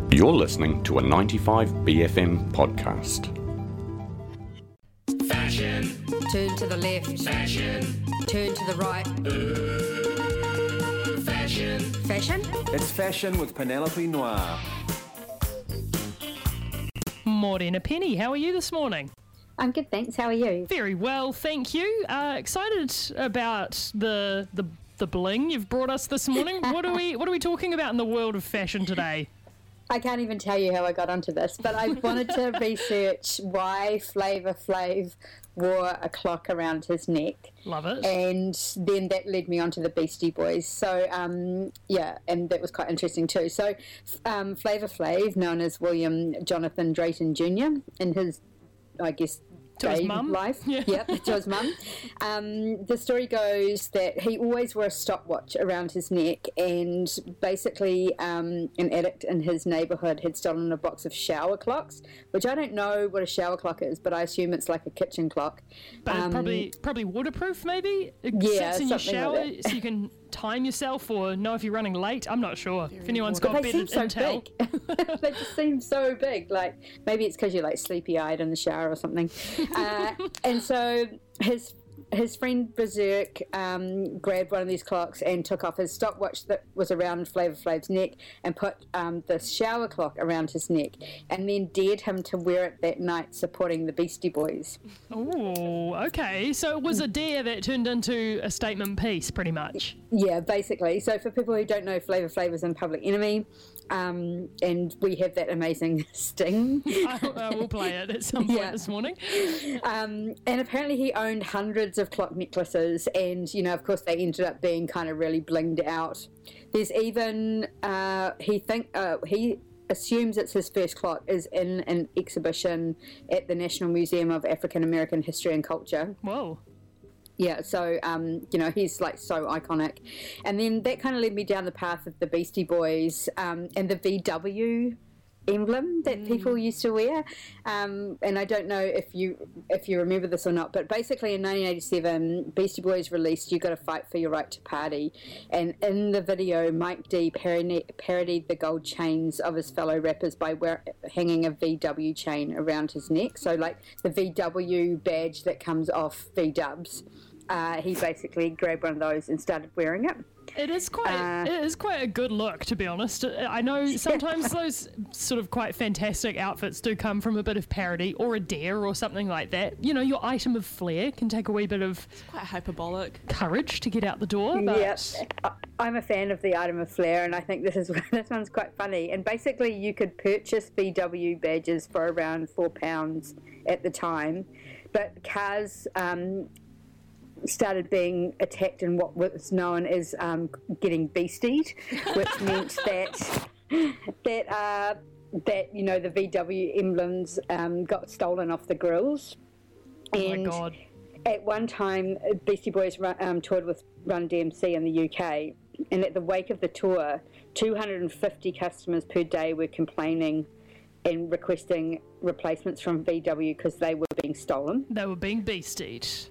You're listening to a 95BFM podcast. Fashion. Turn to the left. Fashion. Turn to the right. Fashion. Fashion? It's Fashion with Penelope Noir. Morena Penny, how are you this morning? I'm good, thanks. How are you? Very well, thank you. Excited about the bling you've brought us this morning. What are we talking about in the world of fashion today? I can't even tell you how I got onto this, but I wanted to research why Flavor Flav wore a clock around his neck. Love it. And then that led me onto the Beastie Boys. So, and that was quite interesting too. So, Flavor Flav, known as William Jonathan Drayton Jr., in his, I guess, to his mum? life. Yeah. Yep, to his mum. The story goes that he always wore a stopwatch around his neck, and basically an addict in his neighbourhood had stolen a box of shower clocks, which I don't know what a shower clock is, but I assume it's like a kitchen clock. But it's probably waterproof, maybe? It yeah, sits in your something shower like that. so you can time yourself or know if you're running late. I'm not sure. If anyone's got But they better seem so intel. big. They just seem so big. Like, maybe it's because you're like sleepy-eyed in the shower or something. And so his friend Berserk grabbed one of these clocks and took off his stopwatch that was around Flavor Flav's neck and put the shower clock around his neck, and then dared him to wear it that night, supporting the Beastie Boys. Oh, okay. So it was a dare that turned into a statement piece, pretty much. Yeah, basically. So for people who don't know, Flavor Flav was in Public Enemy, and we have that amazing sting. I will play it at some point Yeah. this morning. And apparently he owned hundreds of clock necklaces, and, you know, of course they ended up being kind of really blinged out. There's even, he assumes it's his first clock is in an exhibition at the National Museum of African American History and Culture. Whoa. Yeah, so, he's, like, so iconic. And then that kind of led me down the path of the Beastie Boys and the VW emblem that people used to wear. And I don't know if you remember this or not, but basically in 1987, Beastie Boys released You Gotta Fight for Your Right to Party. And in the video, Mike D parodied the gold chains of his fellow rappers by hanging a VW chain around his neck. So, like, the VW badge that comes off V-dubs. He basically grabbed one of those and started wearing it. It is quite a good look, to be honest. I know sometimes those sort of quite fantastic outfits do come from a bit of parody or a dare or something like that. You know, your item of flair can take a wee bit of quite hyperbolic courage to get out the door. But... Yeah, I'm a fan of the item of flair, and I think this one's quite funny. And basically, you could purchase VW badges for around £4 at the time, but cars started being attacked in what was known as getting beastied, which meant that you know, the VW emblems got stolen off the grills. And my God. At one time, Beastie Boys toured with Run DMC in the UK, and at the wake of the tour, 250 customers per day were complaining and requesting replacements from VW because they were being stolen. They were being beastied.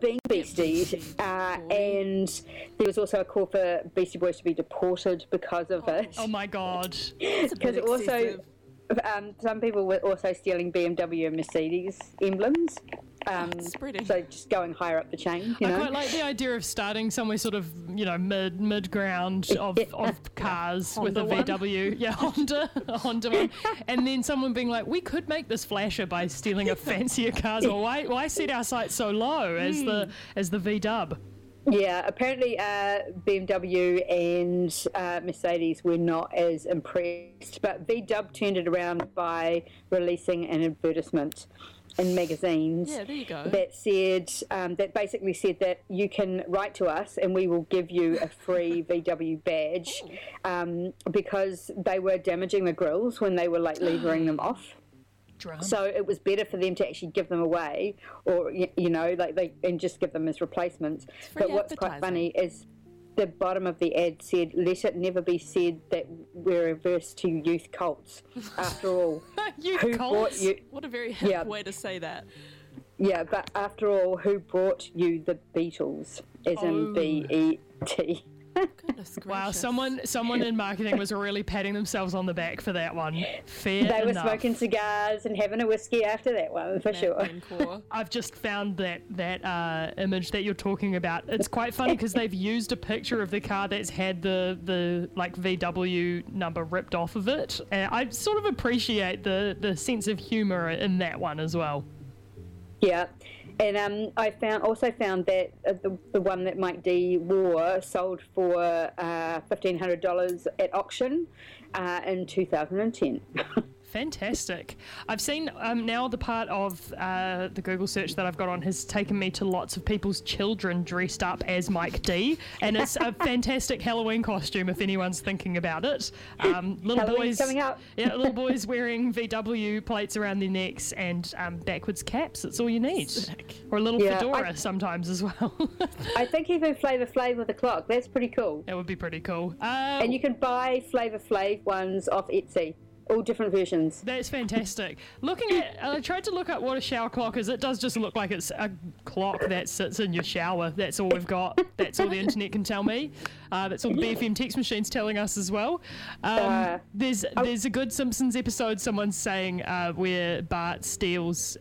And there was also a call for Beastie Boys to be deported because of it. Oh my God. Because also, some people were also stealing BMW and Mercedes emblems. So just going higher up the chain. I quite like the idea of starting somewhere sort of, you know, mid ground of cars with a VW, a Honda one, and then someone being like, we could make this flasher by stealing a fancier car. Or why set our sights so low as the V-dub? Yeah, apparently BMW and Mercedes were not as impressed, but V-dub turned it around by releasing an advertisement in magazines that said that basically said that you can write to us and we will give you a free VW badge because they were damaging the grills when they were like levering them off. Drama. So it was better for them to actually give them away, or and just give them as replacements. But what's quite funny is the bottom of the ad said, "Let it never be said that we're averse to youth cults." After all, youth cults? What a very hip way to say that. Yeah, but after all, who brought you the Beatles? As in B-E-T. Goodness Wow, gracious. someone in marketing was really patting themselves on the back for that one. Fair They were enough. smoking cigars and having a whiskey after that one, for sure. Madman core. I've just found that image that you're talking about. It's quite funny because they've used a picture of the car that's had the like VW number ripped off of it. And I sort of appreciate the sense of humour in that one as well. Yeah. And I also found that the one that Mike D wore sold for $1,500 at auction in 2010. Fantastic. I've seen now the part of the Google search that I've got on has taken me to lots of people's children dressed up as Mike D, and it's a fantastic Halloween costume if anyone's thinking about it. Little Halloween's boys coming up. Yeah, little boys wearing VW plates around their necks and backwards caps. That's all you need. Or a little Yeah, fedora sometimes as well. I think even Flavor Flav with a clock. That's pretty cool. That would be pretty cool. And you can buy Flavor Flav ones off Etsy. All different versions. That's fantastic. I tried to look up what a shower clock is. It does just look like it's a clock that sits in your shower. That's all we've got. That's all the internet can tell me. That's all the BFM text machine's telling us as well. There's a good Simpsons episode, someone's saying, where Bart steals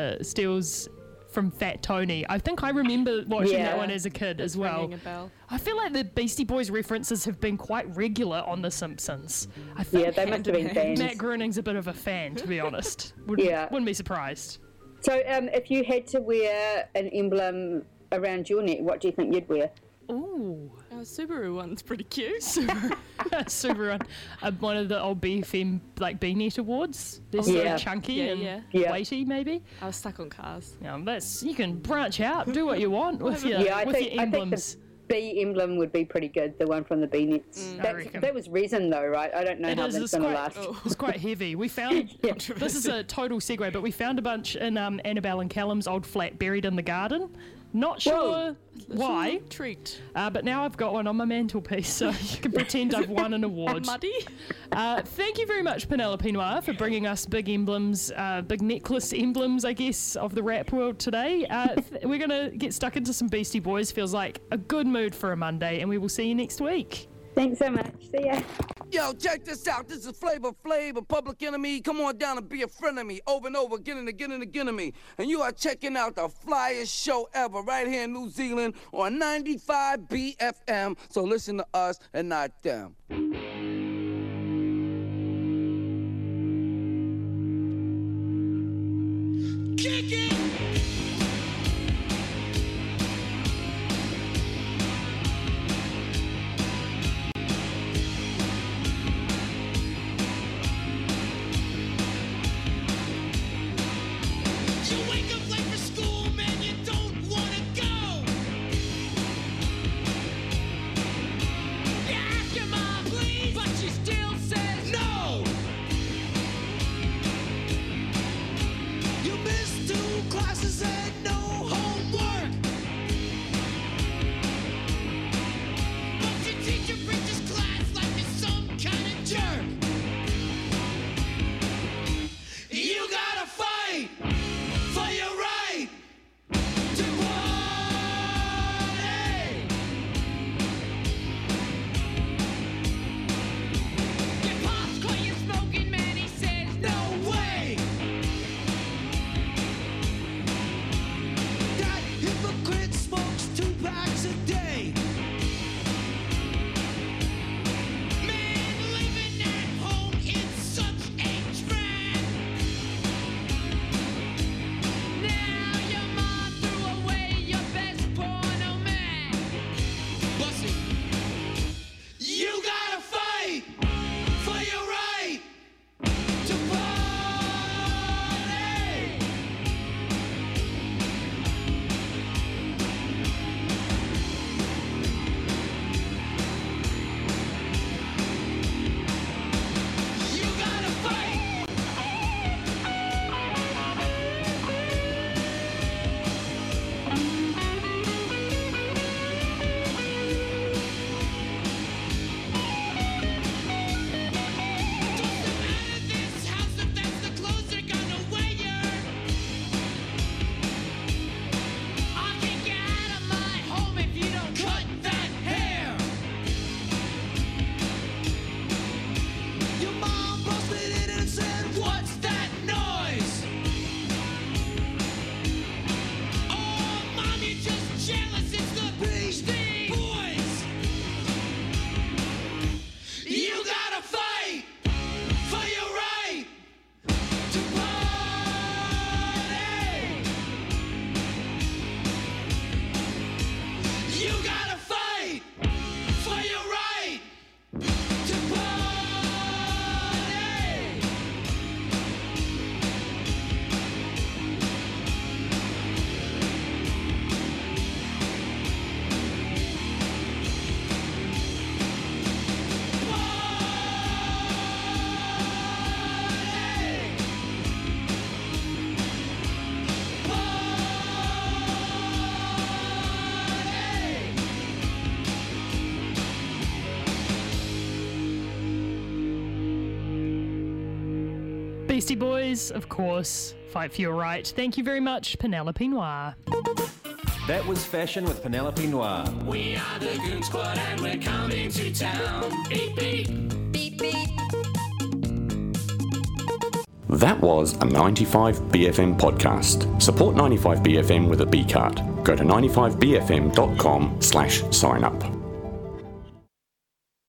from Fat Tony. I think I remember watching that one as a kid as well. Ringing a bell. I feel like the Beastie Boys references have been quite regular on The Simpsons. I think Yeah, they must have been fans. Matt Groening's a bit of a fan, to be honest. Yeah. Wouldn't be surprised. So if you had to wear an emblem around your neck, what do you think you'd wear? Ooh. Our Subaru one's pretty cute. Super one of the old BFM like B-Net awards. They're so Yeah. chunky Yeah, and yeah. weighty, maybe. I was stuck on cars. You can branch out, do what you want with your Yeah, I with think your emblems. the B emblem would be pretty good, the one from the B-Nets. I reckon. That was resin though, right? I don't know how that's It's going to quite, last. it's quite heavy. We found this is a total segue, but we found a bunch in Annabelle and Callum's old flat buried in the garden. Not sure why, Intrigued. but now I've got one on my mantelpiece, so you can pretend I've won an award. Muddy? Thank you very much, Penelope Noir, for bringing us big emblems, big necklace emblems, I guess, of the rap world today. We're going to get stuck into some Beastie Boys. Feels like a good mood for a Monday, and we will see you next week. Thanks so much. See ya. Yo, check this out. This is Flavor Flav, a Public Enemy. Come on down and be a friend of me. Over and over, again and again and again of me. And you are checking out the flyest show ever right here in New Zealand on 95 BFM. So listen to us and not them. Kick it! You wake up late for school, man, you don't wanna go. You ask your mom, please, but she still says no. You missed 2 classes and no homework. But your teacher preaches class like you're some kind of jerk. You gotta fight for your right to party. Your pops caught you smoking, man, he says no way. That hypocrite smokes 2 packs a day. Man living at Beastie Boys, of course, fight for your right. Thank you very much, Penelope Noir. That was Fashion with Penelope Noir. We are the Goon Squad and we're coming to town. Beep, beep. Beep, beep. That was a 95BFM podcast. Support 95BFM with a B card. Go to 95bfm.com/sign up.